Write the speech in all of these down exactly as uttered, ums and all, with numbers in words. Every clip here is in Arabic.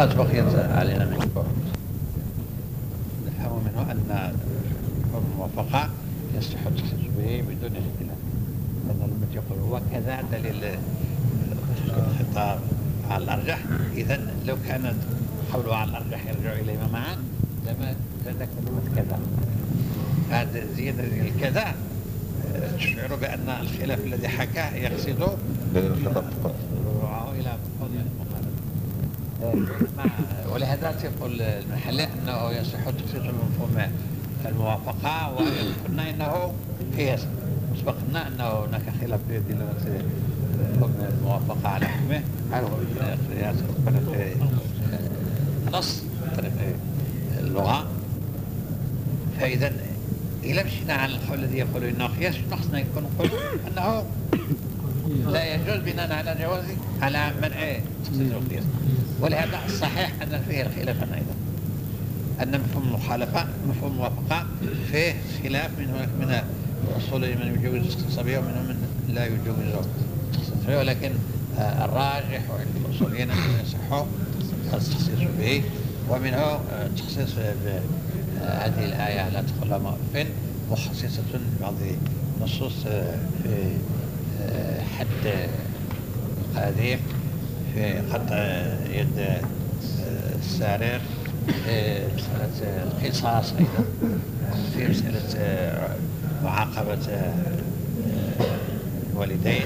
قد بقيت علينا من البعد. نفهم منه أن الموافقة يصح التخصيص به بدون اختلاف، لأن لما يقول وكذا دليل الخطاب على الأرجح، إذا لو كانت قوله على الأرجح يرجع إليهما معا لما زاد كلمة كذا. هذا زيادة الكذا تشعر بأن الخلاف الذي حكاه يقصد دليل الخطاب فقط إلى مفهوم المخالفة. ولهذا يقول المحلي أنه يصح تخصيص مفهوم الموافقة، وقلنا إنه قياس. سبقنا أنه هناك خلاف في دلالة مفهوم الموافقة على حكمه، هل هو قياس طريق نص طريق اللغة. فإذا إذا مشينا على القول الذي يقول إنه قياس نقصنا يكون نقول أنه لا يجوز بناء على جواز على منع تخصيص القياس. ولهذا الصحيح أن فيه الخلاف أيضا، أن مفهوم المخالفة مفهوم الموافقة فيه خلاف من من الأصوليين من يجوز التخصيص به ومنهم من لا يجوز التخصيص به، ولكن الراجح عند الأصوليين أنه يصح التخصيص به، ومنه التخصيص هذه الآية لا تدخل مؤفن مخصصة ببعض النصوص في حد القاذف، في قطع يد السارق، في مسألة القصاص أيضا، في مسألة معاقبة الوالدين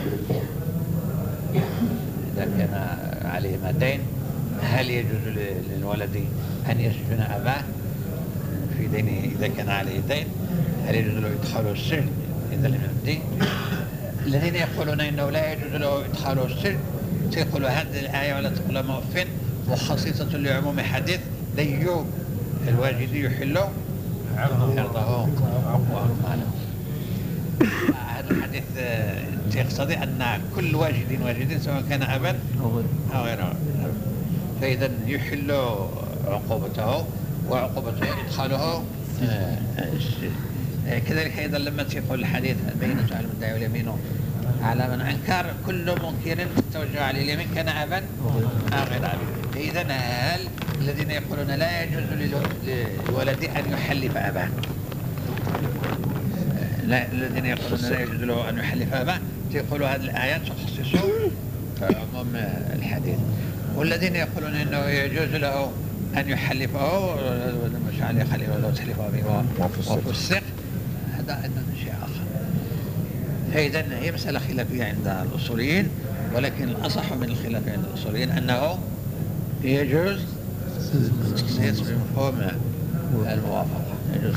إذا كان عليهما دين، هل يجوز للولد أن يسجن أباه في دينه إذا كان عليه دين؟ هل يجوز له إدخاله السجن إذا لم يمضي؟ الذين يقولون إنه لا يجوز له إدخاله السجن يقولوا هذه الآية ولا تقول مؤفن وخصيصة لعموم حديث ليو الواجد يحل عرضه وأمواله. هذا الحديث يقتضي أن كل واجد واجد سواء كان أبا أو غيره، فإذا يحل عقوبته وعقوبته إدخاله كذلك. أيضا لما تقول الحديث البينة على المدعي واليمين على من أنكر، كل منكر توجه عليه اليمين كان أبا أو غير أبي. إذا هل الذين يقولون لا يجوز للولد أن يحلف أباه، لا الذين يقولون لا يجوز له أن يحلف أباه يقولوا هذه الآيات تخصص عموم الحديث. والذين يقولون إنه يجوز له أن يحلفه مش عليه خليل ولو تحلفه به وفسق، هذا أيضا شيء آخر. فإذا هي مسألة خلافية عند الأصوليين، ولكن الأصح من الخلاف عند الأصوليين أنه يجوز التخصيص بمفهوم الموافقة، يجوز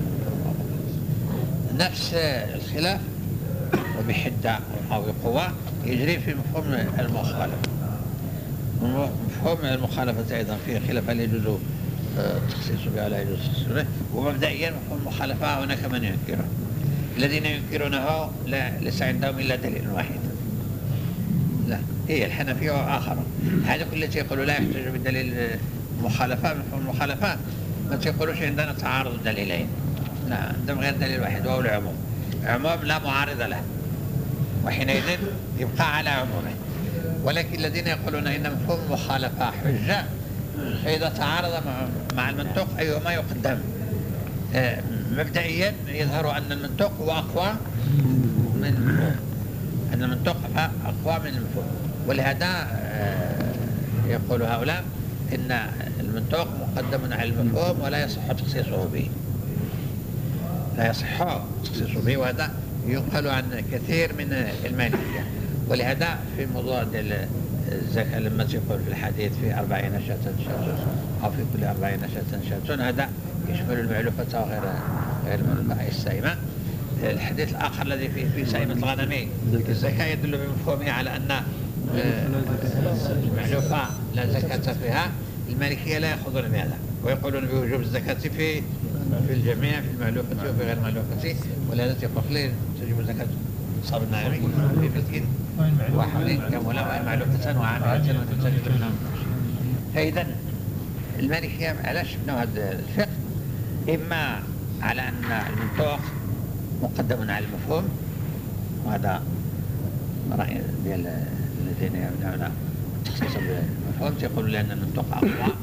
نفس الخلاف وبحدة أو بقوة يجري في مفهوم المخالفة. مفهوم المخالفة أيضا فيه خلاف هل يجوز التخصيص به ولا يجوز التخصيص به. ومبدئيا مفهوم المخالفة هناك من ينكره، الذين ينكرونه لا ليس عندهم إلا دليل واحد، لا هي الحنفية وآخرون. هذا كل التي يقولوا لا يحتاج بدليل مخالفة مفهوم المخالفة، ما تقولوش عندنا تعارض دليلين، لا عندهم غير دليل واحد وهو العموم، عموم لا معارض له، وحينئذ يبقى على عمومه. ولكن الذين يقولون إن مفهوم المخالفة حجة، فإذا تعارض مع المنطوق أيهما يقدم. مبدئيا يظهر أن المنطوق هو أقوى من المفهوم، أن المنطوق أقوى من المفهوم. ولهذا يقول هؤلاء إن المنطوق مقدم على المفهوم ولا يصح تخصيصه به، لا يصح تخصيصه به، وهذا ينقل عن كثير من المالكية. ولهذا في موضوع الزكاة لما تقول في الحديث في أربعين شاة شاة أو في كل أربعين شاة شاة، هذا يشمل المعلوفة وغير غير المعلوفة السائمة. الحديث الآخر الذي فيه في سائمة الغنم الزكاة يدل بمفهومه على أن المعلوفة لا زكاة فيها. المالكية لا يأخذون بهذا ويقولون بوجوب الزكاة في في الجميع، في المعلوفة وفي غير المعلوفة. ولهذا يقول لي تجب الزكاة صار النائمي في فلكين وحولين كمولا معلوفة وعاملة وتتجد منهم. فإذا المالكية علاش بنوا هذا الفقه؟ إما على أن المنطوق مقدم على المفهوم، وهذا رأي ديال الذين يمنعون تخصيصا بالمفهوم يقولوا لأن النطق أقوى،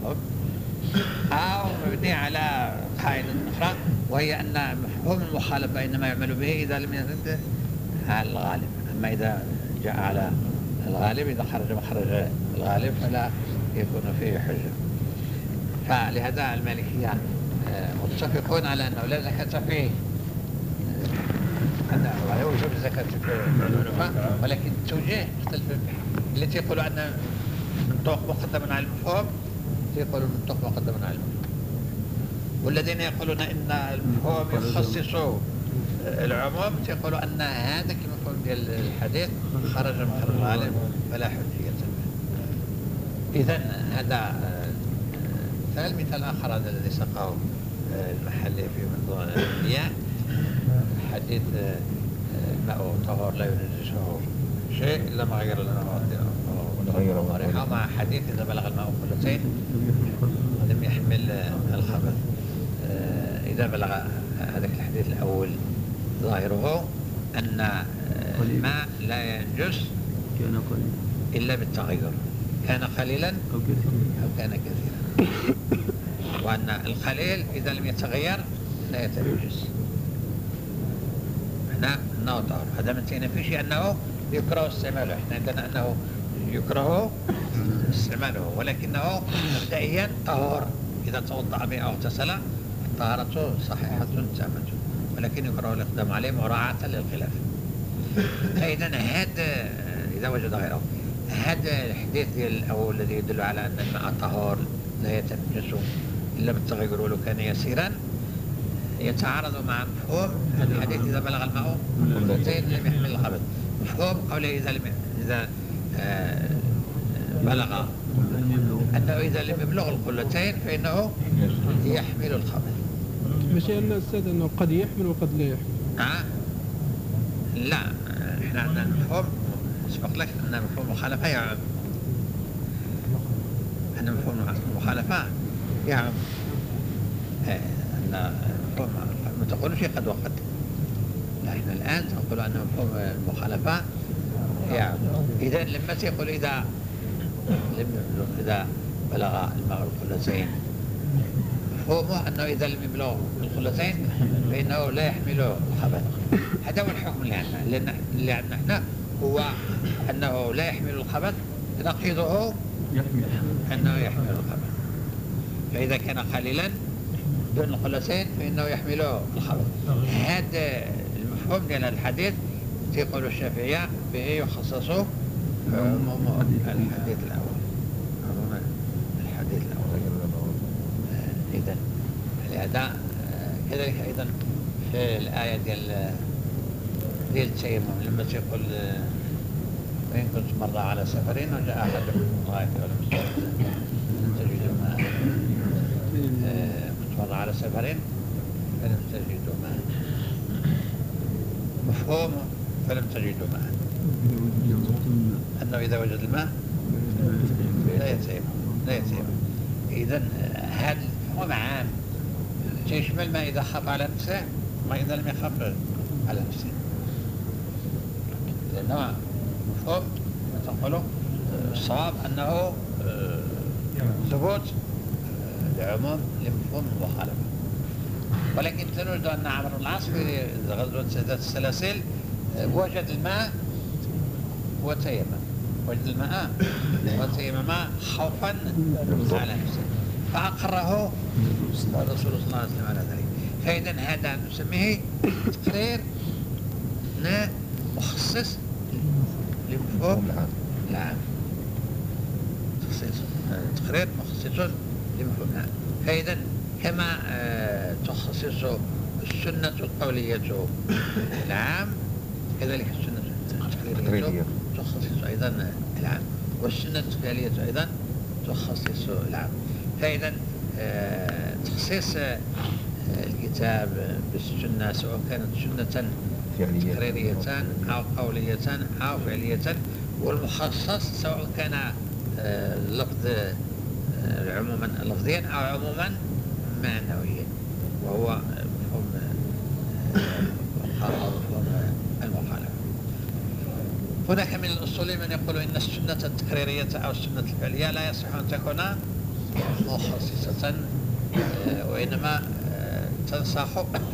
أو مبني على قاعدة أخرى وهي أن مفهوم المخالفة إنما يعمل به إذا لم يرد على الغالب، أما إذا جاء على الغالب إذا خرج مخرج الغالب فلا يكون فيه حجة. فلهذا المالكية متفقون على أنه لا زكاة فيه، ولا يوجب الزكاة في العلماء، ولكن التوجيه يختلف. التي يقولوا أن النطق مقدم على المفهوم يقولون النطق مقدم على المفهوم، والذين يقولون أن المفهوم يخصص العموم يقولوا أن هذا المفهوم ديال الحديث خرج من الغالب فلا حجية به. إذن هذا مثال. مثال آخر هذا الذي سقاه المحلي في موضوع المياه، حديث الماء طهور لا ينجسه شيء إلا ما غير لنا مريحة، مع حديث إذا بلغ الماء قلتين لم يحمل الخبث. إذا بلغ هذا الحديث الأول ظاهره أن الماء لا ينجس إلا بالتغير، كان قليلا أو كان كثيرا، وأن القليل إذا لم يتغير لا يتنجس. هنا أنه طهر، هذا من تنفيش أنه يكره استعماله. احنا عندنا أنه يكره استعماله ولكنه مبدئيا طهور، إذا توضأ به أو اغتسل طهارته صحيحة تامة، ولكن يكره الإقدام عليه مراعاة للخلاف. فإذا هذا إذا وجد غيره، هذا الحديث ديال الأول الذي يدل على أن الماء طهور لا يتنجس إلا بالتغير ولو كان يسيرا يتعارض مع مفهوم الحديث إذا بلغ الماء قلتين لم يحمل الخبث. مفهوم قوله إذا لم إذا آه بلغ أنه إذا لم يبلغ القلتين فإنه يحمل الخبث. ماشي أن الأستاذ أنه قد يحمل وقد لا يحمل. آه لا، إحنا عندنا المفهوم سبق لك أن مفهوم المخالفة يعم، أن مفهوم المخالفة يعم، أن مفهوم ما تقولش قد وقد، لا إحنا الآن نقول أن مفهوم المخالفة يعم. إذا لما تقول إذا لم إذا بلغ الماء القلتين، مفهومه أنه إذا لم يبلغ القلتين فإنه لا يحمل الخبث. هذا هو الحكم اللي عندنا، لأن اللي عندنا احنا هو أنه لا يحمل الخبث، نقيضه أنه يحمل الخبث. فإذا كان قليلا دون القلتين فإنه يحمل الخبث. هذا المفهوم ديال الحديث يقول الشافعية به يخصص عموم الحديث الأول، عموم الحديث الأول. إذن لهذا كذلك أيضا في الآية ديال ديال التيمم لما تقول وإن كنت مرة على سفر وجاء أحدكم من الغائط ولم تجدوا ماء، كنت مرة على سفر فلم تجدوا ماء، مفهوم فلم تجدوا ماء أنه إذا وجد الماء لا يتيمم لا يتيمم. إذن هذا مفهوم عام يشمل ما إذا خاف على نفسه ما إذا لم يخاف على نفسه، لأنه مفهوم تقول الصواب أنه ثبوت لعموم لمفهوم المخالفة. ولكن تنود أن عمرو بن العاص في غزوة ذات السلاسل وجد الماء وتيمم، وجد الماء وتيمم خوفا على نفسه فأقره الرسول صلى الله عليه وسلم على ذلك. فإذا هذا نسميه تقرير مخصص لمفهوم العام، تخصيص تقرير مخصص لمفهوم العام. فإذا كما تخصص السنة القولية العام كذلك السنة التقريرية تخصص أيضا العام، والسنة الفعلية أيضا تخصص العام. فإذا تخصيص الكتاب بالسنة سواء كانت سنة تقريرية أو قولية أو فعلية، والمخصص سواء كان اللفظ عموما لفظيا أو عموما معنويا، وهو مفهوم مفهوم المخالفة. هناك من الأصوليين من يقول إن السنة التكريرية أو السنة الفعلية لا يصح أن تكون مخصصة، وإنما تنسخ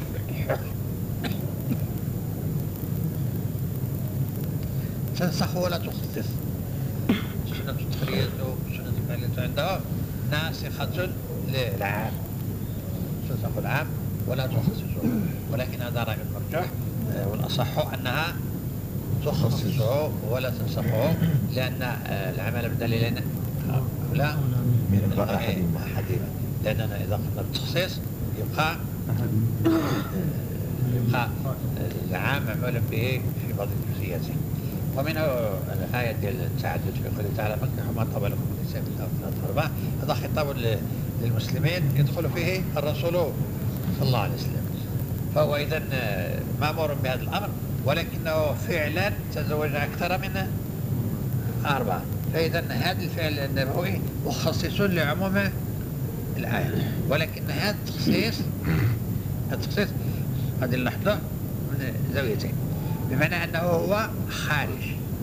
تنسخ ولا تخصص. السنة التكريرية والسنة الفعلية عندهم ناسخة للعام، تنسخ العام ولا تخصصه، ولكن هذا رأي مرجوح، والأصح أنها تخصصه ولا تنسخه، لأن العمل بدليلين لا من أحدهما، لأننا إذا قلنا بالتخصيص يبقى يبقى العام معمول به في بعض الجزئيات. ومنه الآية ديال التعدد في قوله تعالى فانكحوا ما طاب لكم من النساء مثنى وثلاث وأرباع، هذا خطاب للمسلمين يدخل فيه الرسول صلى الله عليه وسلم، فهو إذن مأمور بهذا الأمر، ولكنه فعلا تزوج أكثر من أربعة، فإذا هذا الفعل النبوي مخصص لعموم الآية، ولكن هذا التخصيص التخصيص قد نلاحظه من زاويتين، بمعنى أنه هو خارج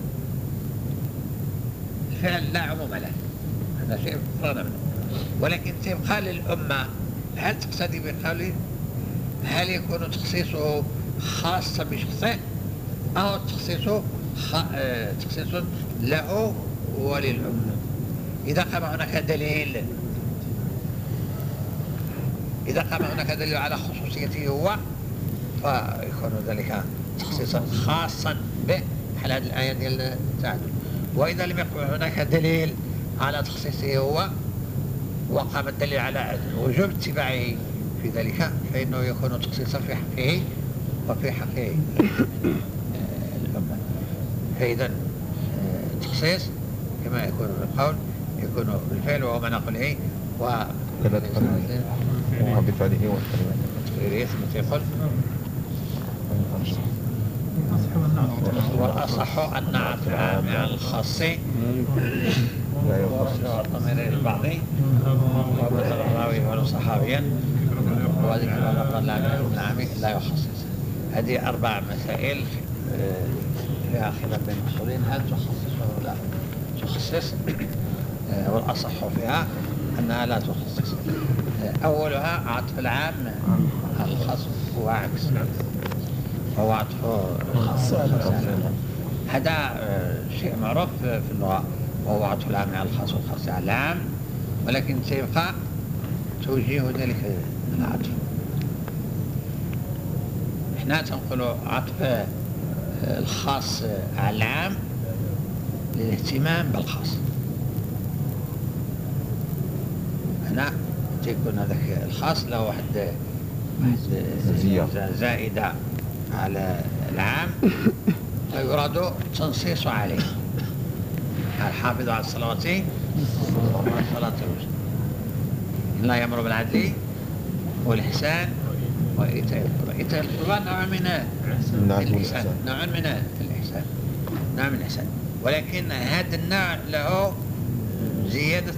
الفعل لا عموم له، هذا شيء فرض منه، ولكن تبقى للأمة. هل تقتضي بقوله هل يكون تخصيصه خاصا بشخصه أو تخصيصه خ... تخصيص له وللأمة؟ إذا قام هناك دليل إذا قام هناك دليل على خصوصيته هو فيكون ذلك تخصيصا خاصا به، بحال هذه الآية ديال التعدد. وإذا لم يقم هناك دليل على تخصيصه هو وقام الدليل على وجوب اتباعه في ذلك، فإنه يكون تخصيصا في حقه وفي حق الأمة. فإذا التخصيص كما يكون بالقول يكون بالفعل، وهو ما نقول إيه وبفعله والتقرير ثم يقول والأصح أن نعطف العام على الخاص لا يخصص الضمير البعضي ومثل الراوي ولو صحابيا، وذلك ما ضل العام لا يخصص. هذه أربع مسائل فيها خلاف بين المسؤولين، هل تخصص أو لا تخصص، والأصح فيها أنها لا تخصص. أولها عطف العام على الخاص وعكس، هو عطف الخاص. هذا شيء معروف في اللغة، وهو عطف العام على الخاص والخاص على العام، ولكن سيبقى توجيه ذلك العطف. احنا تنقل عطف الخاص على العام للاهتمام بالخاص. هنا تكون هذاك الخاص له واحد واحد زائدة على العام، فيراد تنصيص عليه. الحافظ على الصلوات والصلاة الوسطى، لا يأمر بالعدل والإحسان وإيتاء القربى. إيتاء القربى نوع من الإحسان، نوع من الإحسان، نوع من الإحسان، ولكن هذا النوع له زيادة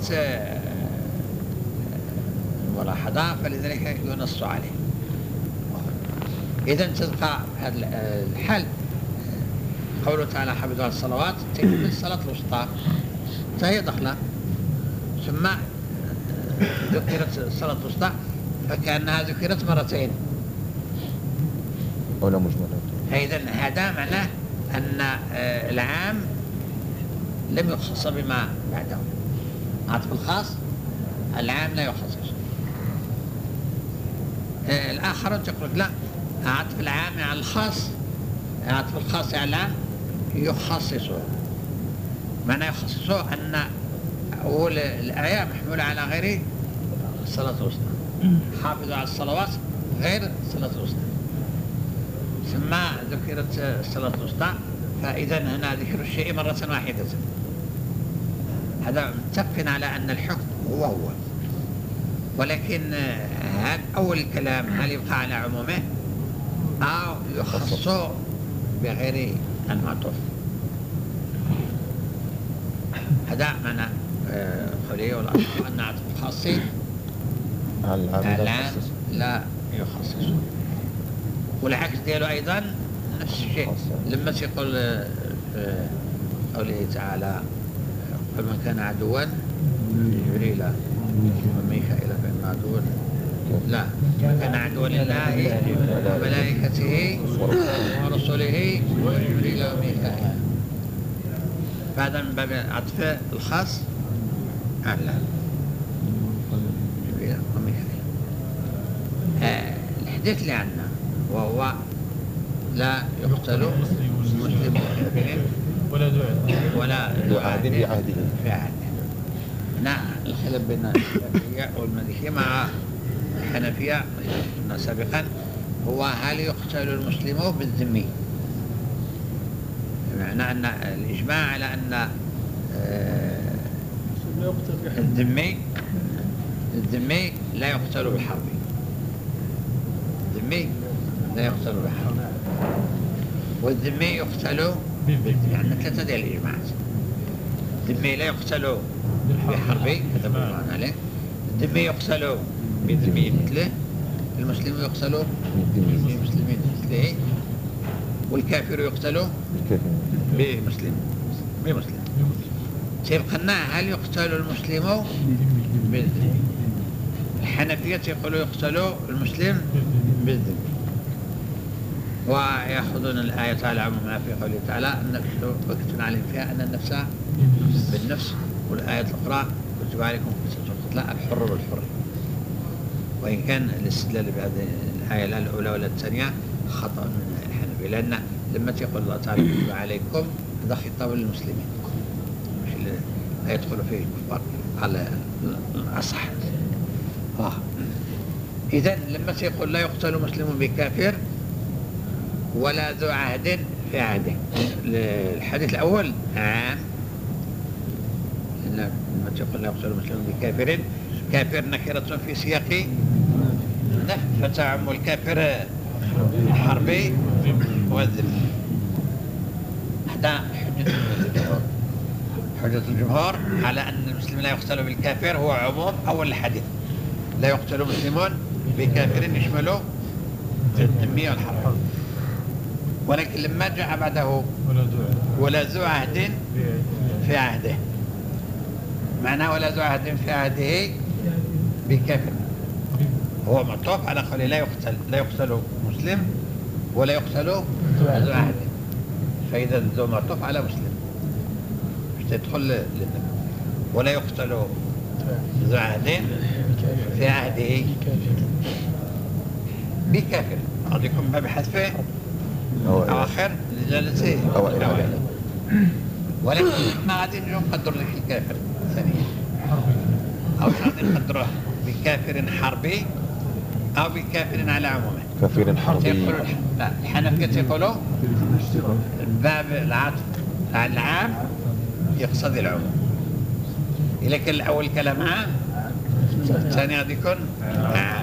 ملاحظة، فلذلك ينص عليه. إذا تبقى هذا الحل قوله تعالى حافظوا على الصلوات تكمل الصلاة الوسطى، فهي دخلة، ثم ذكرت الصلاة الوسطى فكأنها ذكرت مرتين ولا مجملة. إذن هذا معناه أن العام لم يخصص بما بعده. عطف الخاص العام لا يخصص. الآخرون تقول لا، عطف العام على الخاص، عطف الخاص على العام يخصصه. معنى يخصصه أن أول الآية محمولة على غير الصلاة الوسطى، حافظوا على الصلوات غير الصلاة الوسطى، ثم ذكرت الصلاة الوسطى، فإذا هنا ذكر الشيء مرة واحدة. هذا متفق على أن الحكم هو هو، ولكن هذا أول الكلام هل يبقى على عمومه أو يخص بغير المعطوف. هذا معنى قوله والأصل أن عطف الخاص العام لا يخصص. والعكس دياله أيضا نفس الشيء، لما تقول في قوله تعالى قل من كان عدوا جبريل وميكائيل فإن عدو لا من كان عدوا لله وملائكته ورسله وجبريل وميكائيل، فهذا من باب عطف الخاص على جبريل وميكائيل. آه الحديث اللي عندنا وهو لا يقتل مسلم بكافر ولا دعاء ولا ذو عهد بعهده. في عهده. نعم الخلاف بين الشافعية والمالكية مع الحنفية سابقا هو هل يقتل المسلم بالذمي؟ بمعنى أن الإجماع على أن الذمي الذمي لا يقتل بالحرب، الذمي لا يقتل بالحرب، والذمي يقتل يعني ثلاثة ديال الإجماعات. الذمي لا يقتل بحرب كتب الله عليه، الذمي يقتل بذمي مثله، المسلم يقتل بمسلمين مثله، والكافر يقتل بمسلم بمسلم. تيبقى لنا هل يقتل المسلم بالذمي؟ الحنفية يقولوا يقتل المسلم بالذمي، ويأخذون الآية على عمومها في قوله تعالى النفس وكتبنا عليهم فيها أن النفس بالنفس، والآية الأخرى كتب عليكم قتل الحر بالحر. وإن كان الاستدلال بهذه الآية لا الأولى ولا الثانية خطأ من الحنفية، لأن لما يقول الله تعالى كتب عليكم هذا خطاب للمسلمين مش لا يدخل فيه الكفار على الأصح. آه. إذن لما يقول لا يقتل مسلم بكافر ولا ذو عهد في عهده، الحديث الأول عام لما تقول لا يقتل مسلم بكافر، كافر نكرة في سياق نفي فتعم الكافر الحربي والذمي. هذا حجة الجمهور، حجة الجمهور على أن المسلم لا يقتل بالكافر هو عموم أول الحديث، لا يقتل مسلمون بكافر يشمل الذمي والحرب. ولكن لما جاء بعده ولا ذو عهد في عهده، معناه ولا ذو عهد في عهده بكافر هو معطوف على قوله لا يقتل لا يقتل مسلم ولا يقتل ذو عهد، فإذا ذو معطوف على مسلم مش تدخل للذم، ولا يقتل ذو عهد في عهده بكافر. قد يكون باب حذفه أواخر لجلسه أوائل، ولكن ما غادي نقدر لك الكافر ثانيا، أو غادي نقدره بكافر حربي أو بكافر على عمومه. كافر حربي لا الحنفية يقولوا باب العطف العام يقصد العموم، لكن الأول كلام عام الثاني غادي يكون عام.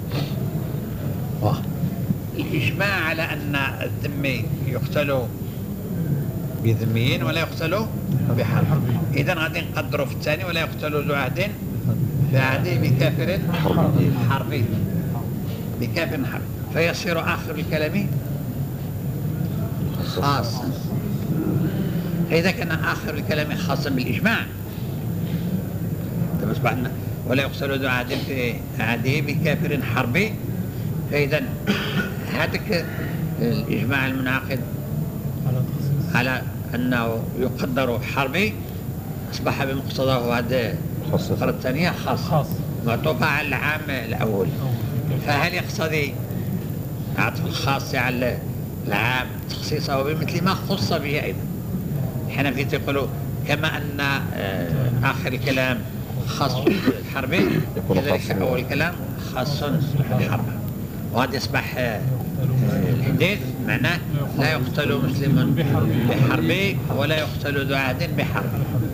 الإجماع على أن الذمي يقتل بذميين ولا يقتل بحرب، إذن غادي نقدروا في الثاني ولا يقتل ذو عهد في عهده بكافر حربي بكافر حربي، فيصير آخر الكلام خاصا. فإذا كان آخر الكلام خاصا بالإجماع أصبحنا ولا يقتل ذو عهد في عهده بكافر حربي، فإذا هذاك الإجماع المنعقد على أنه يقدر حربي أصبح بمقتضاه هذا الفقرة الثانية خاص معطوفة على العام الأول. فهل يقتضي عطف الخاص على العام تخصيصه بمثل ما خص به أيضا؟ الحنفية يقولوا كما أن آخر الكلام خاص بالحربي كذلك أول الكلام خاص بالحرب، وهذا يصبح الحديث معناه لا يقتل مسلم بحرب ولا يقتل ذو عهد بحرب.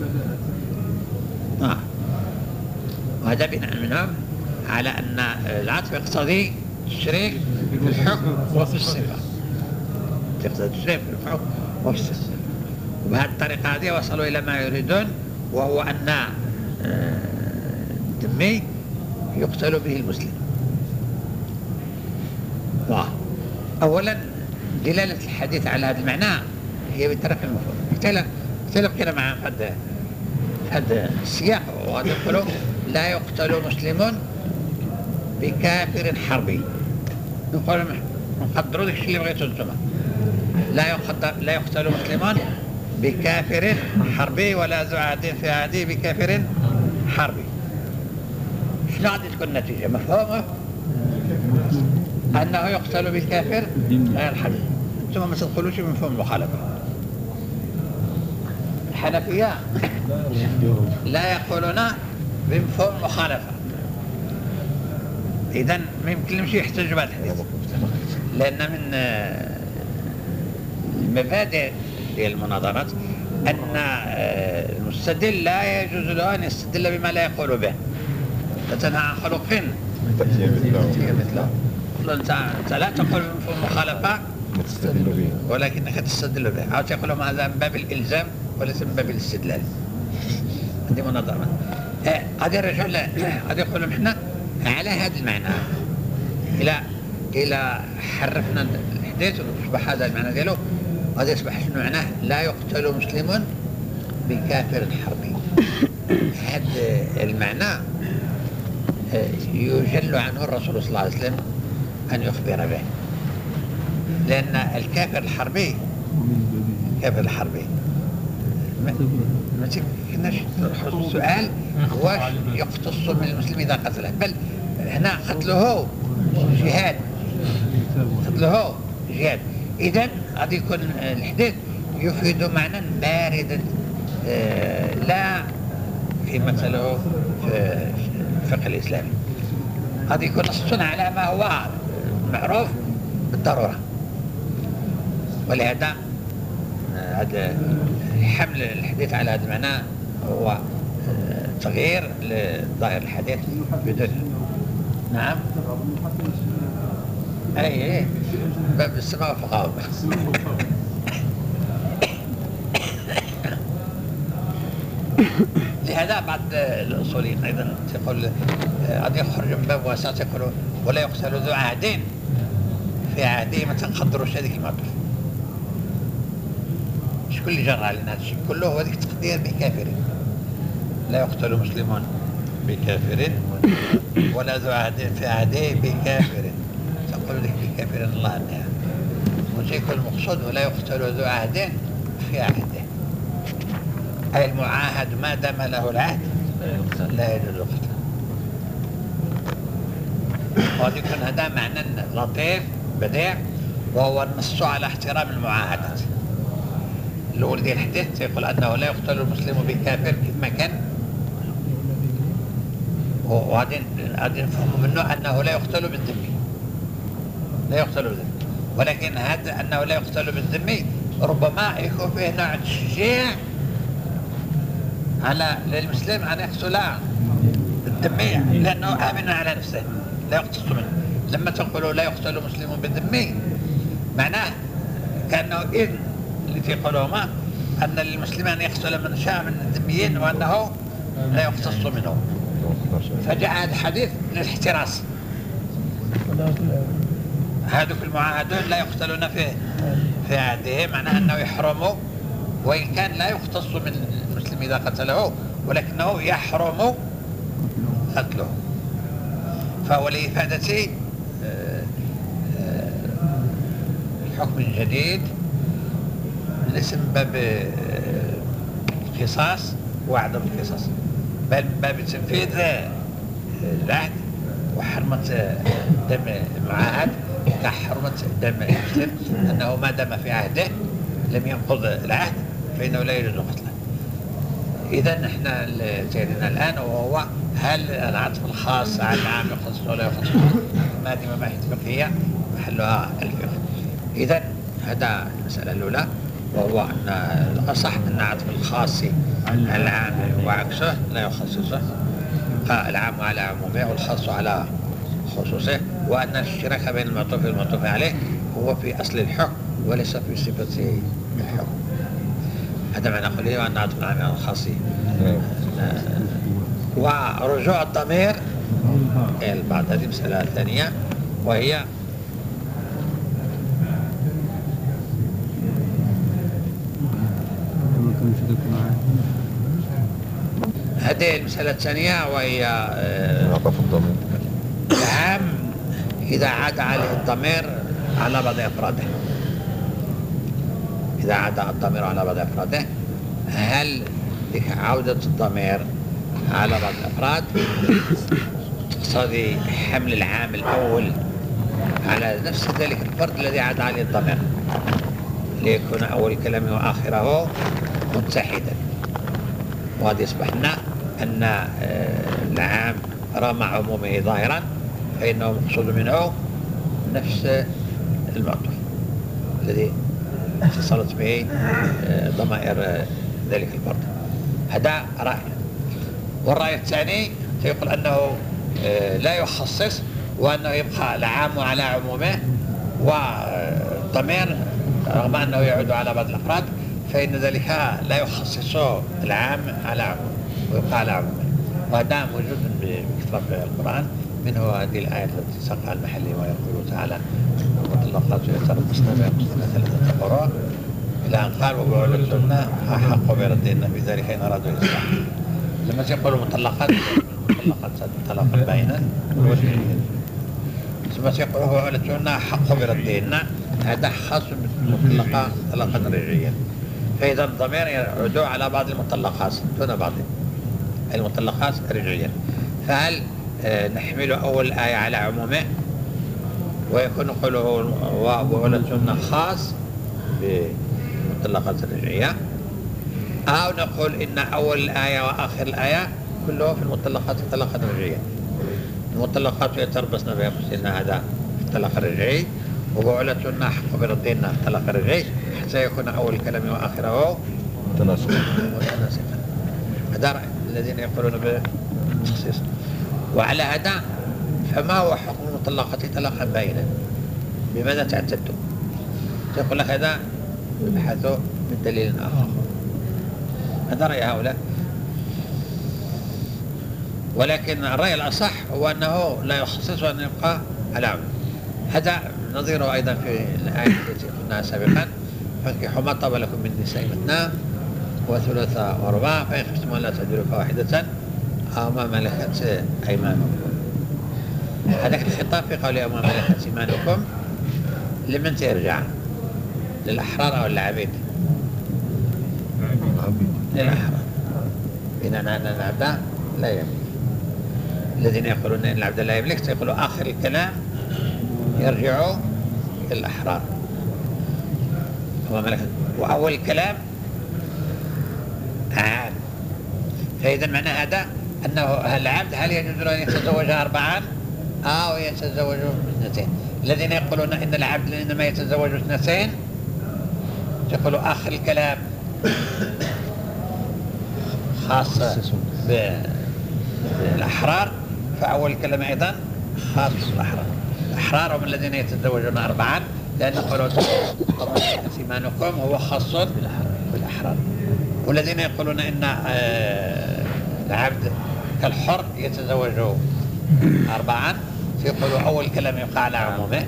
آه. وهذا بناء منهم على أن العطف يقتضي التشريك في الحكم وفي الصفة، يقتضي التشريك في الحكم وفي الصفة. وبهذه الطريقة هذه وصلوا إلى ما يريدون، وهو أن الذمي يقتل به المسلم. أولا دلالة الحديث على هذا المعنى هي بترك المفهوم، مثلا مثلا كده مع هذا هذا السياق وهذا يقولوا لا يقتل مسلم بكافر حربي. نقول نقدروا داك الشيء اللي بغيتو نتوما. لا يقدر لا يقتل مسلم بكافر حربي ولا ذو عهد في عهده بكافر حربي. شنو غادي تكون النتيجة؟ مفهومة؟ أنه يقتل بالكافر غير حربي. ثم ما تدخلوش بمفهوم المخالفة. الحنفية لا يقولون بمفهوم المخالفة. إذن ما يمكنش يحتجوا بهذا الحديث، لأن من المبادئ ديال المناظرات أن المستدل لا يجوز له أن يستدل بما لا يقول به. فتنهى عن خلق تأتي مثله مثله. أنت أنت لا تقول بمفهوم المخالفة تستدل به، ولكنك تستدل به، أو تقول هذا من باب الإلزام وليس من باب الاستدلال. هذه مناظرة. هذا الرجل هذا يقول احنا على هذا المعنى إلى إلى حرفنا الحديث وأصبح هذا المعنى ديالو، هذا يصبح شنو معناه؟ لا يقتل مسلم بكافر حربي. هذا المعنى يجل عنه الرسول صلى الله عليه وسلم أن يخبر به، لأن الكافر الحربي الكافر الحربي ما تمكنش السؤال واش يقتص من المسلم إذا قتله، بل هنا قتله جهاد، قتله جهاد. إذن غادي يكون الحديث يفيد معنى باردا آه لا في مثله في الفقه الإسلامي. غادي يكون نص على ما هو معروف بالضرورة. ولهذا هذا حمل الحديث على هذا المعنى هو تغيير لظاهر الحديث بدون. نعم. أي أي باب السماء فوق. لهذا بعض الأصوليين أيضا يقول قد يخرج من باب واسع، يقولوا ولا يقتل ذو عهدين في عهده، ما تنقدروش هذيك الموقف. شكون اللي جرى علينا هذا الشيء كله؟ هو ذيك التقدير بكافر. لا يقتل مسلم بكافر ولا ذو عهد في عهده بكافر. تقول لك بكافر الله عنها، ويكون المقصود ولا يقتل ذو عهد في عهده، أي المعاهد ما دام له العهد لا يجوز قتله. وقد يكون هذا معنى لطيف بديع، وهو النص على احترام المعاهدات. الأول ديال الحديث يقول أنه لا يقتل المسلم بكافر كما كان، وغادي نفهم منه أنه لا يقتل بالذمي، لا يقتل بالذمي. ولكن هذا أنه لا يقتل بالذمي ربما يكون فيه نوع تشجيع على للمسلم أن يقتل بالذمي، لأنه آمن على نفسه لا يقتص منه. لما تقولوا لا يقتل مسلم بالذمي معناه كأنه إذن اللي في قولهما أن للمسلم أن يقتل من شاء من الذميين وأنه لا يقتص منه. فجاء هذا الحديث للاحتراس. هذوك المعاهدون لا يقتلون في في عهده، معناه أنه يحرم، وإن كان لا يقتص من المسلم إذا قتله، ولكنه يحرم قتله. فهو لإفادة حكم جديد ليس من باب القصاص وعدم القصاص، بل من باب تنفيذ العهد وحرمة دم المعاهد كحرمة دم المسلم، أنه ما دام في عهده لم ينقض العهد فإنه لا يجوز قتله. إذا احنا جايين الآن وهو هل العطف الخاص على العام يخص ولا يخص؟ هذه مباحث فقهية محلها الفقه. إذا هذا المسألة الأولى، وهو أن الأصح أن عطف الخاص على العام وعكسه لا يخصصه، العام على عمومه والخاص على خصوصه، وأن الاشتراك بين المعطوف والمعطوف عليه هو في أصل الحكم وليس في صفة الحكم. هذا معنى قوله وأن عطف العام على الخاص. ورجوع الضمير إلى البعض، هذه مسألة ثانية، وهي هذه المسألة الثانية وهي آه، عطف الضمير. العام إذا عاد عليه الضمير على بعض أفراده، إذا عاد الضمير على بعض أفراده، هل عودة الضمير على بعض الأفراد تقتضي حمل العام الأول على نفس ذلك الفرد الذي عاد عليه الضمير ليكون أول كلامه وآخره متحدا؟ وهذا يصبح لنا أن العام رغم عمومه ظاهرا فإنه مقصود منه نفس المعطوف الذي اتصلت به ضمائر ذلك الفرد. هذا رأي. والرأي الثاني يقول أنه لا يخصص وأنه يبقى العام على عمومه، والضمير رغم أنه يعود على بعض الأفراد فإن ذلك لا يخصص العام على عمومه ويبقى على عمومه. وهذا موجود بكثرة في القرآن، منه هذه الآية التي ساقها المحلي ويقول تعالى المطلقات يتربصن بأنفسهن ثلاثة قروء إلى أن قال وبعولتهن أحق بردهن في ذلك إن أرادوا إصلاحا. لما يقول مطلقات مطلقات طلاقا باينا ثم يقول وبعولتهن أحق بردهن، هذا خاص بالمطلقة طلاقا رجعيا. فإذا الضمير يعود على بعض المطلقات دون بعض المطلقات رجعيا. فهل نحمل أول الآية على عمومه ويكون قوله وبعولتهن خاص بالمطلقات الرجعية، أو نقول إن أول الآية وآخر الآية كله في المطلقات طلاقا رجعيا؟ المطلقات يتربصن بأنفسهن هذا في الطلاق الرجعي، وبعولتهن أحق بردهن في الطلاق الرجعي، حتى يكون أول الكلام وآخره تناسقا. هذا رأي الذين يقولون بالتخصيص. وعلى هذا فما هو حكم المطلقات طلاقا باينا؟ بماذا تعتد؟ يقول لك هذا يبحث من دليل آخر. هذا رأي هؤلاء. ولكن الرأي الأصح هو أنه لا يخصص وأن يبقى على عموم. هذا نظيره أيضا في الآية التي قلناها سابقا فانكحوا ما طاب لكم من النساء مثنى وثلاثة ورباع فإن خفتم ألا تعدلوا فواحدة أو ما ملكت أيمانكم. هذاك الخطاب في قوله أو ما ملكت أيمانكم لمن ترجع؟ للأحرار أو للعبيد؟ للأحرار. بناء على أن العبد لا يملك. الذين يقولون إن العبد لا يملك سيقولوا آخر الكلام يرجع إلى الأحرار وما ملكت، وأول الكلام عام. فإذا معنى هذا أنه العبد هل يجوز له أن يتزوج أربعا أو يتزوج اثنتين؟ الذين يقولون إن العبد إنما يتزوج اثنتين يقولوا آخر الكلام خاص بالأحرار، فأول الكلام أيضا خاص بالأحرار. الأحرار هم الذين يتزوجون أربعا، لأن قولوا إيمانكم هو خاص بالأحرار. والذين يقولون إن العبد كالحر يتزوج أربعا فيقولوا أول كلام يقع على عمومه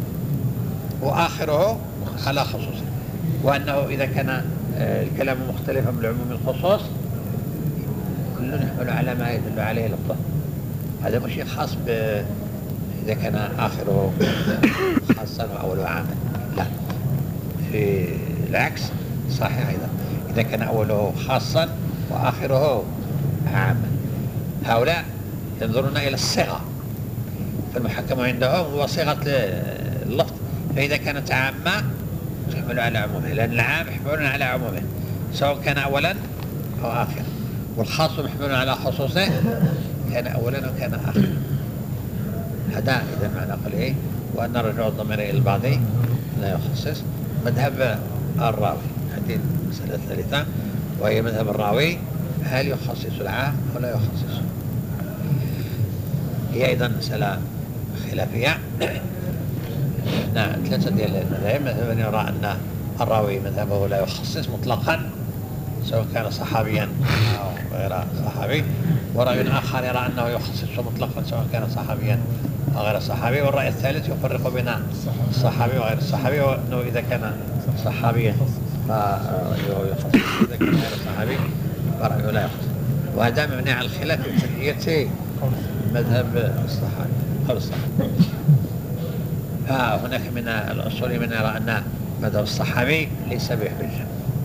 وآخره على خصوصه، وأنه إذا كان الكلام مختلفا بالعموم الخصوص كل يحمل على ما يدل عليه لفظه. هذا مش خاص ب إذا كان آخره خاصا وأوله عاما، لا، في العكس صحيح أيضا إذا كان أوله خاصا وآخره عاما. هؤلاء ينظرون إلى الصيغة، فالمحكم عندهم هو صيغة اللفظ، فإذا كانت عامة تحمل على عمومه، لأن العام يحملون على عمومه سواء كان أولا أو آخرا، والخاص محمول على خصوصه كان أولا أو كان آخرا. هذا إذا معنى قوله وأن رجوع الضمير إلى البعض لا يخصص. مذهب الراوي هذه المسألة الثالثة، وهي مذهب الراوي هل يخصص العام أو لا يخصصه؟ هي أيضا مسألة خلافية. نعم، ثلاثة ديال المذاهب. مذهب يرى أن الراوي مذهبه لا يخصص مطلقا سواء كان صحابيا أو غير صحابي، ورأي آخر يرى أنه يخصص مطلقا سواء كان صحابيا أو غير صحابي، والرأي الثالث يفرق بين الصحابي وغير الصحابي، وأنه إذا كان صحابيا فيقتل إذا كان غير صحابي فرأيه لا يقتل. وهذا مبني على الخلاف في حجية مذهب الصحابي قول الصحابي. فهناك من الأصول من يرى أن مذهب الصحابي ليس بحجة،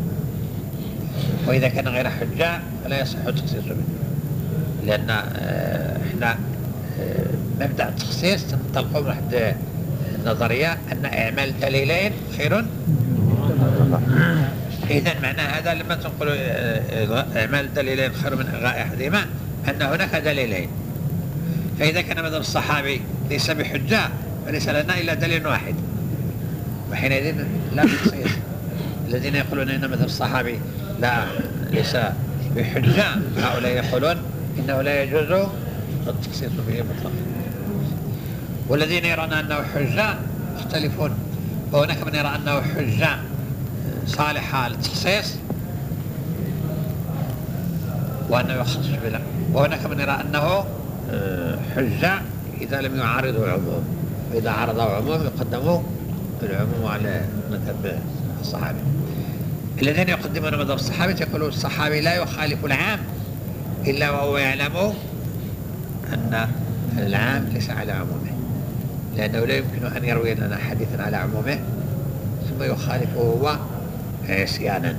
وإذا كان غير حجة فلا يصح التخصيص به، لأن احنا مبدأ التخصيص تنطلقوا من واحد النظرية أن إعمال دليلين خير. إذا معنى هذا لما تنقل إعمال دليلين خير من إلغاء أحدهما أن هناك دليلين. فإذا كان مذهب الصحابي ليس بحجة فليس لنا إلا دليل واحد، وحينئذ لا تخصيص. الذين يقولون إن مذهب الصحابي لا ليس بحجة هؤلاء يقولون إنه لا يجوز التخصيص به مطلقا، والذين يرون أنه حجة مختلفون. وهناك من يرى أنه حجة صالحة للتخصيص وأنه يخصص بلا، وهناك من يرى أنه حجة إذا لم يعارضه العموم، وإذا عارضه عموم يقدموا العموم على مذهب الصحابي. الذين يقدمون مذهب الصحابي يقولون الصحابي لا يخالف العام إلا وهو يعلم أن العام ليس على عمومه، لأنه لا يمكن أن يروي لنا حديثا على عمومه ثم يخالفه هو عصيانا.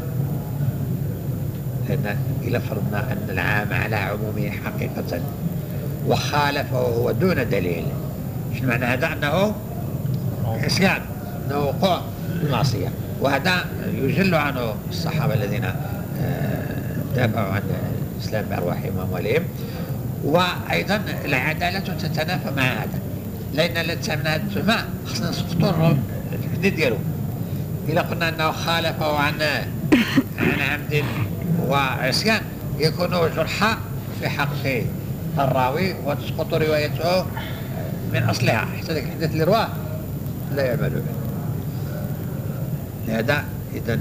لأن إذا فرضنا أن العام على عمومه حقيقة وخالفه هو دون دليل، شو معنى هذا؟ أنه عصيان، أنه وقوع المعصية. وهذا يجل عنه الصحابة الذين دافعوا عن الإسلام بأرواحهم وأموالهم. وأيضا العدالة تتنافى مع هذا، لأن الإنسان من هذا التهمة خصنا نسقطوا الحدود ديالو. إذا قلنا أنه خالفه عن عن عمد وعصيان يكون جرحا في حق الراوي وتسقط روايته من أصلها، حتى ذلك الحديث اللي رواه لا يعمل به. لهذا إذن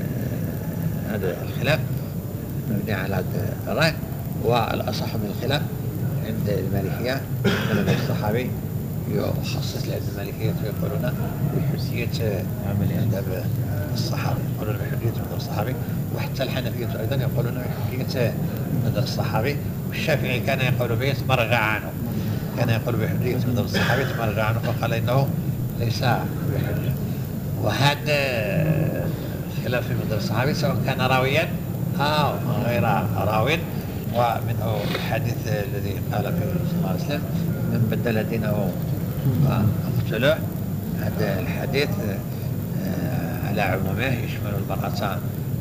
هذا الخلاف مبني على هذا الرأي. والأصح من الخلاف عند المالكية أن الصحابي يخصص، لأن المالكية يقولون بحجية مذهب الصحابي، يقولون بحجية مذهب الصحابي، وحتى الحنفية أيضا يقولون بحجية مذهب الصحابي. والشافعي كان يقول به ثم رجع عنه، كان يقول بحجية مذهب الصحابي ثم رجع عنه فقال إنه ليس بحجة. وهذا خلاف في مذهب الصحابي سواء كان راويا أو غير راوي. ومنه الحديث الذي قال فيه صلى الله عليه وسلم من بدل دينه فاقتلوه. هذا الحديث على عمومه يشمل المرأة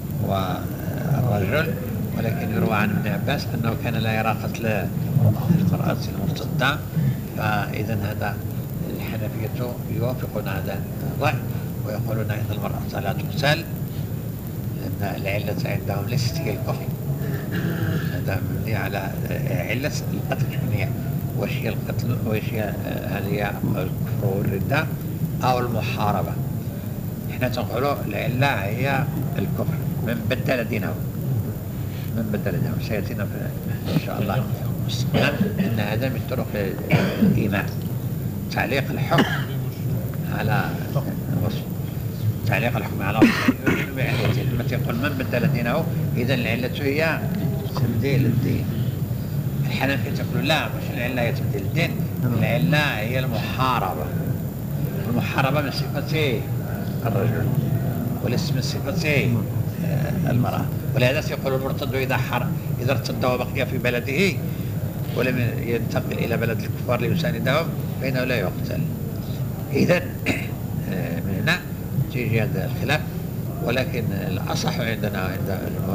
والرجل، ولكن يروى عن ابن عباس أنه كان لا يرى قتل المرأة المرتدة. فإذا هذا الحنفية يوافقون هذا الرأي ويقولون أن المرأة لا تقتل لأن العلة عندهم ليست هي الكفر، هذا مبني على علة القتل الشكلية. وش هي القتل؟ وش هي هل هي الكفر والردة أو المحاربة؟ إحنا تنقولوا العلة هي الكفر من بدل دينه، من بدل دينه. سيأتينا إن شاء الله مستقبلا أن هذا من طرق الإيمان، تعليق الحكم على الوصف، تعليق الحكم على الوصف بعلته. لما تقول من بدل دينه إذا العلة هي تبديل الدين. الحنفية تقول لا، مش العلة هي تبديل الدين، العلة هي المحاربة. المحاربة من صفة الرجل وليس من صفة المرأة. ولهذا يقول المرتد إذا حر إذا ارتد وبقي في بلده ولم ينتقل إلى بلد الكفار ليساندهم فإنه لا يقتل. إذا من هنا تيجي هذا الخلاف. ولكن الأصح عندنا عند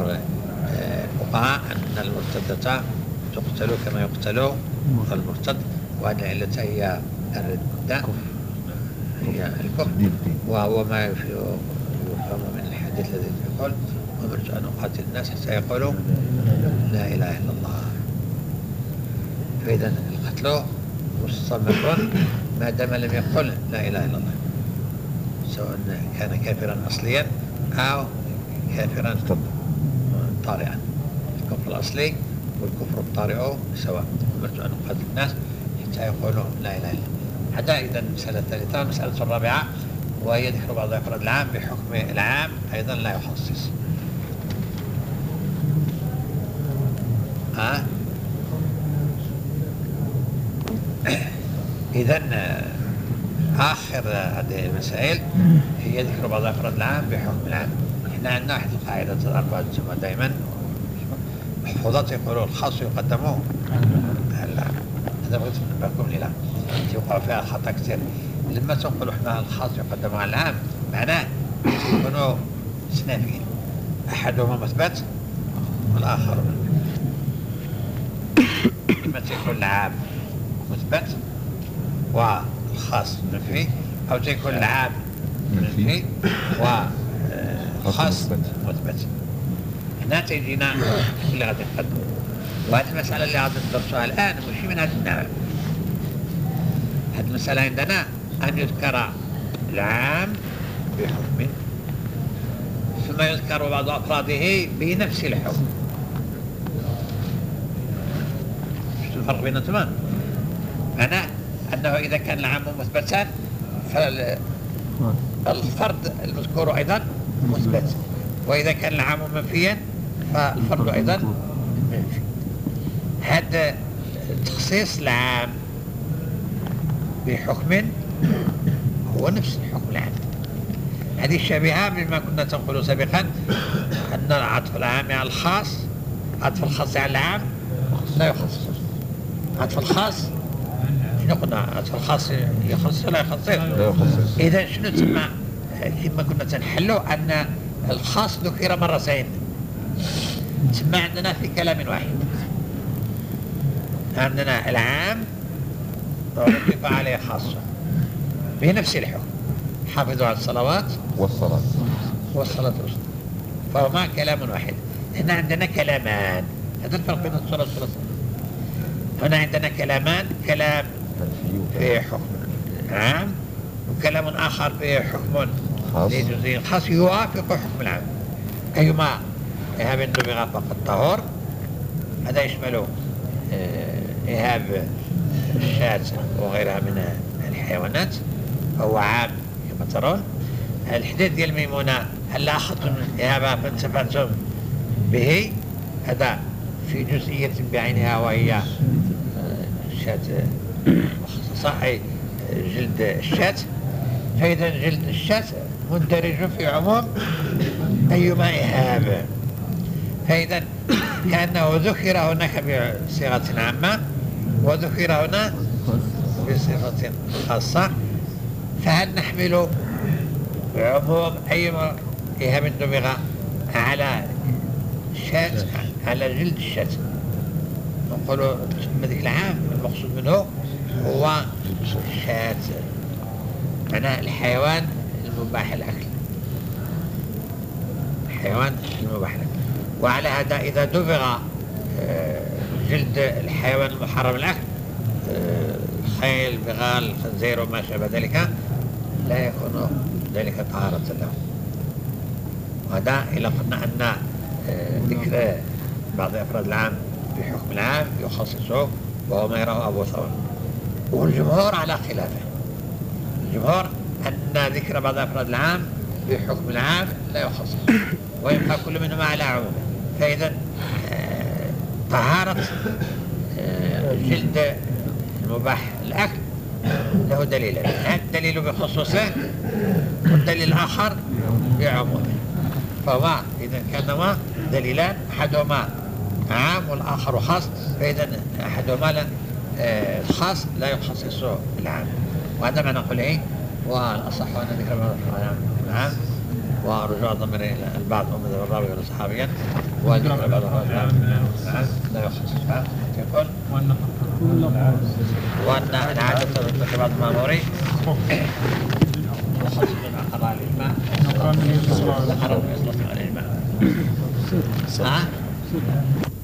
الفقهاء أن المرتدة تقتل كما يقتل المرتد، وأن العلة هي الردة، هي الكفر. وهو ما يفهم من الحديث الذي يقول أمرت أن أقاتل الناس حتى يقولوا لا إله إلا الله. فإذا القتل مستمر ما دام لم يقل لا إله إلا الله، سواء كان كافرا أصليا أو كافرا طارئا. الكفر الأصلي والكفر الطارئ سواء. أمرت أن أقاتل الناس حتى يقولوا لا إله إلا الله. هذا إذا المسألة الثالثة. المسألة الرابعة ويذكر بعض أفراد العام بحكم العام أيضا لا يخصص. ها إذن آخر هذه المسائل هي ذكر بعض أفراد العام بحكم العام. إحنا عندنا واحد القاعدة الأربعة تسمى دائما محفوظات يقولوا الخاص يقدمه العام. هذا بغيت ننبهكم لله يوقع فيها خطأ كثير. لما تنقلوا احنا الخاص يقدم على العام معناه يكونوا سنافين، احدهما مثبت والاخر منفي. لما تكون العام مثبت والخاص منفي، او تكون العام منفي والخاص مثبت. هنا تجينا اللي غادي نقدم، وهذه المسألة اللي غادي ندرسوها الآن ماشي من هذا النوع. هذه المسألة عندنا أن يذكر العام بحكم ثم يذكر بعض أفراده بنفس الحكم. شو الفرق بينهم تمام؟ معناه أنه إذا كان العام مثبتا فالفرد المذكور أيضا مثبت، وإذا كان العام منفيا فالفرد أيضا منفي. هذا تخصيص العام بحكم هو نفس الحكم العام. هذه الشبيهة بما كنا تنقل سابقا أن عطف العام على الخاص، عطف الخاص على العام لا يخصص. عطف الخاص شنو قلنا؟ عطف الخاص يخصص ولا يخصص؟ إذا شنو تسمى كما كنا تنحلوا أن الخاص ذكر مرتين، تسمى عندنا في كلام واحد. عندنا العام ويضيف عليه خاصة بنفس الحكم، حافظوا على الصلوات والصلاة والصلاة الوسطى، فهما كلام واحد. هنا عندنا كلامان، هذا الفرق بين الصلاة والصلاة. هنا عندنا كلامان، كلام في حكم عام وكلام آخر في حكم لجزئي خاص يوافق حكم العام. أيما إهاب النبغة فقط طهور، هذا يشمل إهاب الشاة وغيرها من الحيوانات، فهو عام كما ترون. الحديث ديال الميمونة هل أخذتم إهابها فانتفعتم به، هذا في جزئية بعينها وهي الشاة مخصصة أي جلد الشاة. فإذا جلد الشاة مندرج في عموم أيما إهاب، فإذا كأنه ذكر هناك بصيغة عامة وذكر هنا بصيغة خاصة. فهل نحمل عموم أيما إهاب النبغة على الشاة على جلد الشاة؟ نقول ذلك العام المقصود منه هو الشاة، معناه الحيوان المباح الأكل، الحيوان المباح الأكل. وعلى هذا إذا دبغ جلد الحيوان المحرم الأكل، الخيل، بغال، الخنزير وما شابه ذلك، لا يكون ذلك طهارة له. وهذا إلا قلنا أن ذكر بعض أفراد العام بحكم العام يخصصه، وهو ما يراه أبو ثور. والجمهور على خلافه، الجمهور أن ذكر بعض أفراد العام بحكم العام لا يخصص، ويبقى كل منهما على عمومه. فإذا طهارة جلد المباح الأكل له دليلين، هذا الدليل بخصوصه والدليل الآخر بعمومه. فهما إذا كانما دليلان، أحدهما عام والآخر خاص، فإذا أحدهما لا الخاص لا يخصص العام. وهذا ما نقول إيه، والأصح أن ذكر العام ورجوع الضمير إلى البعض أو مذهب الراوي ولا صحابيا، وذكر بعض العام لا يخصص العام يكون، وأن العادة تذكر بعض الماموري يخصص على الإجماع، ذكر النبي صلى الله عليه وسلم على الإجماع.